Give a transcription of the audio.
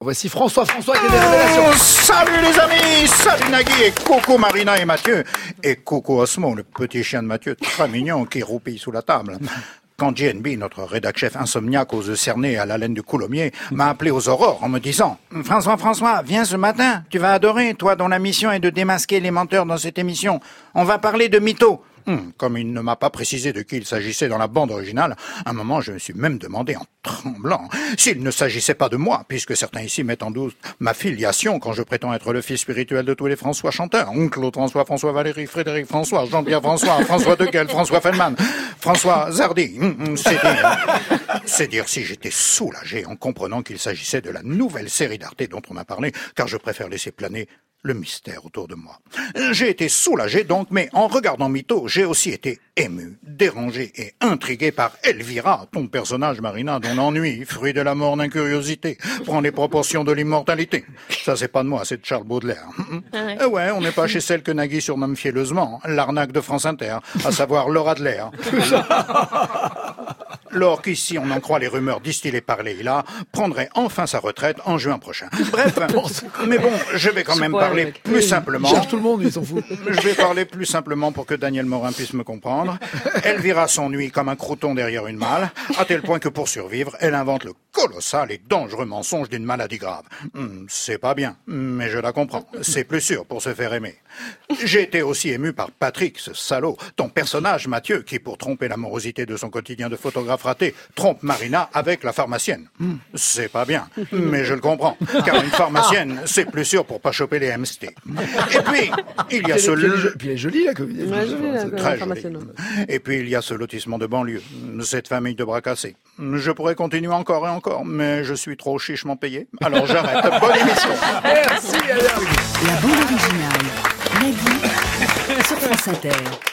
Voici François qui a des révélations. Salut les amis, salut Nagui et coucou Marina et Mathieu. Et coucou Osmo, le petit chien de Mathieu, très mignon, qui roupille sous la table. Quand JNB, notre rédac-chef insomniaque aux œufs cernés à la laine du coulommier, m'a appelé aux aurores en me disant « François, viens ce matin, tu vas adorer, toi dont la mission est de démasquer les menteurs dans cette émission. On va parler de mythos. » Comme il ne m'a pas précisé de qui il s'agissait dans la bande originale, à un moment je me suis même demandé en tremblant s'il ne s'agissait pas de moi, puisque certains ici mettent en doute ma filiation quand je prétends être le fils spirituel de tous les François chanteurs. Claude François, François Valéry, Frédéric François, Jean-Pierre François, François Dequel, François Feldman, François Zardy. C'est dire si j'étais soulagé en comprenant qu'il s'agissait de la nouvelle série d'Arte dont on m'a parlé, car je préfère laisser planer le mystère autour de moi. J'ai été soulagé donc, mais en regardant Mytho, j'ai aussi été ému, dérangé et intrigué par Elvira, ton personnage, Marina, dont l'ennui, fruit de la mort d'incuriosité, prend les proportions de l'immortalité. Ça, c'est pas de moi, c'est de Charles Baudelaire. Ouais, on n'est pas chez celle que Nagui surnomme fielleusement l'arnaque de France Inter, à savoir Laura de l'air. Lors qu'ici, on en croit les rumeurs distillées par Leïla, prendrait enfin sa retraite en juin prochain. Bref, mais bon, je vais quand même parler plus simplement. Il cherche tout le monde, il s'en fout. Je vais parler plus simplement pour que Daniel Morin puisse me comprendre. Elvira s'ennuie comme un crouton derrière une malle, à tel point que pour survivre, elle invente le colossal et dangereux mensonge d'une maladie grave. C'est pas bien, mais je la comprends. C'est plus sûr pour se faire aimer. J'ai été aussi ému par Patrick, ce salaud, ton personnage, Mathieu, qui, pour tromper l'amorosité de son quotidien de photographe raté, trompe Marina avec la pharmacienne. C'est pas bien, mais je le comprends, car une pharmacienne, c'est plus sûr pour pas choper les MST. Et puis, il y a ce... Puis elle est jolie, la comédie. Ouais, jolie, la Très pharmacienne. joli. Et puis il y a ce lotissement de banlieue, cette famille de bras cassés. Je pourrais continuer encore et encore, mais je suis trop chichement payé. Alors j'arrête. Bonne émission. Merci, Alain. La bande originale. Nagui sur France Inter.